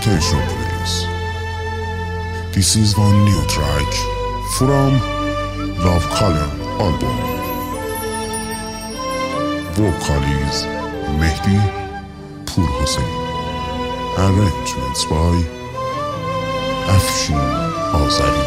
attention please. This is one new track from Love Color album. Vocals Mehdi Pur Hossein. Arrangements by Afshin Azari.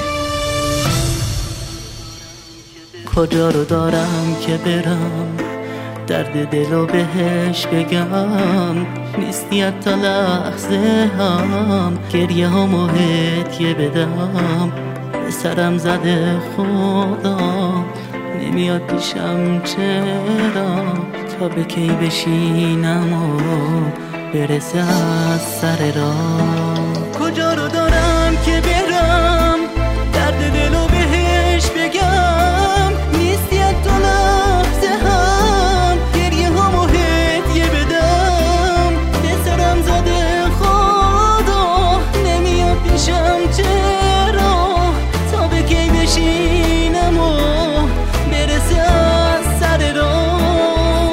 کجا رو دارم که برم درد دلو بهش بگم، نیستی حتی لحظه هم گریه همو هدیه بدم. به سرم زده خدا نمیاد پیشم چرا، تا به کی بشینم و برسه از سر راه. کجا رو دارم که برم درد دلو بهش بگم، نیستی حتی لحظه هم گریه همو هدیه بدم. به سرم زده خدا نمیاد پیشم چرا، تا به کی بشینم و برسه از سر راه.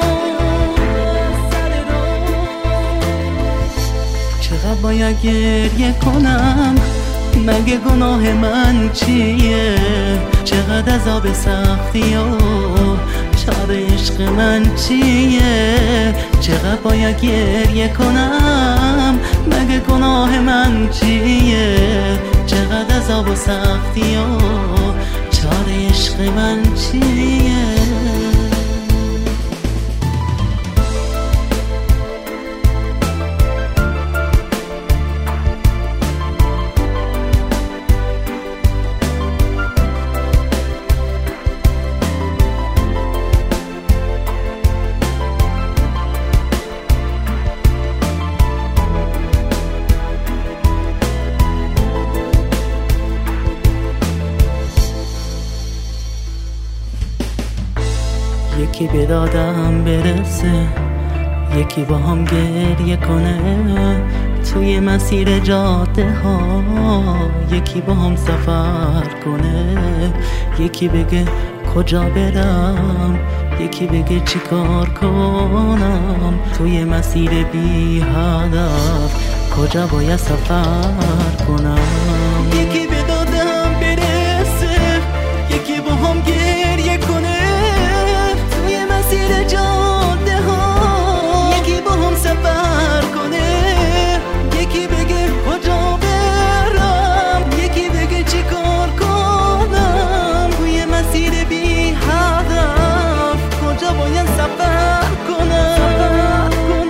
چقدر باید گریه کنم، مگه گناه من چیه؟ چقدر عذاب سختی و چاره عشق من چیه؟ چقدر باید گریه کنم، مگه گناه من چیه؟ چقدر عذاب و سختی و چاره عشق من چیه؟ یکی به دادم برسه، یکی با هم گریه کنه توی مسیر جاده ها، یکی با هم سفر کنه، یکی بگه کجا برم، یکی بگه چی کار کنم توی مسیر بی هدف، کجا باید سفر کنم. یکی به دادم برسه، یکی با هم گریه کنه مسیر جاده ها، یکی با هم سفر کنه، یکی بگه کجا برم، یکی بگه چی کار کنم توی مسیر بی هدف، کجا باید سفر کنم.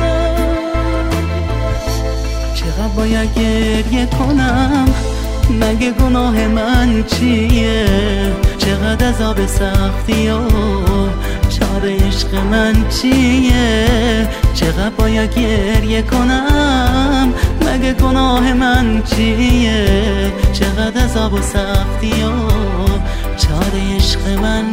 چقدر باید گریه کنم، مگه گناه من چیه؟ چقدر عذاب سختی و چاره عشق من چیه؟ چقدر باید گریه کنم، مگه گناه من چیه؟ چقدر عذاب و سختی و چاره عشق من